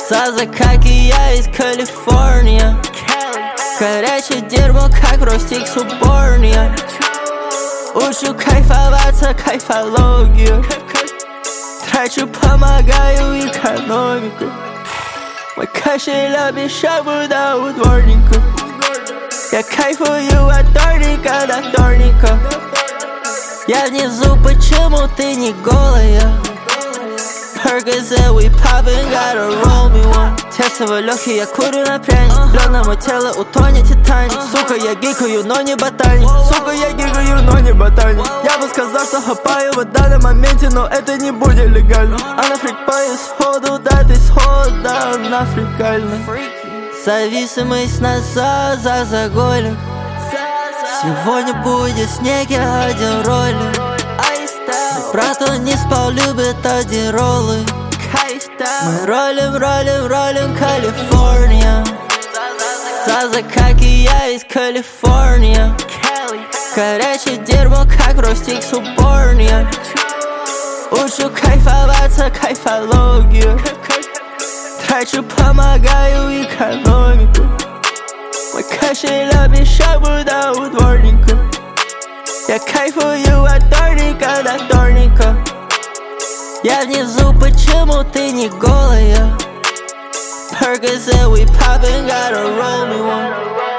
Саза, как и я, из Калифорния. Горячее дерьмо, как Ростикс уборня. Учу кайфоваться, кайфологию. Трачу, помогаю экономику. Мой кошель обещал буда у дворника. Я кайфую от вторника до вторника. Я внизу, почему ты не голая? Percocet, we poppin', gotta roll me one. Тестовый легкий, я курю на пряник. Лед на мое тело, утонет Титаник. Сука, я гикаю, но не ботаник. Сука, я гикаю, но не ботаник. Я бы сказал, что хапаю в данном моменте, но это не будет легально. Она фрикпает сходу, да ты схода, она фрикальна. Зависимость назад за заголем. Сегодня будет снег, я один ролик. Брат, он не спал, любит одиролы. Мы ролим, Калифорния. Саза, как и я, из Калифорния. Горячее дерьмо, как Ростикс уборня. Учу кайфоваться, кайфологию. Трачу, помогаю экономику. Мой кошель обещал буда у дворника. Я кайфую от вторника до вторника. Я внизу, почему ты не голая? Percocet, we poppin', gotta roll me one.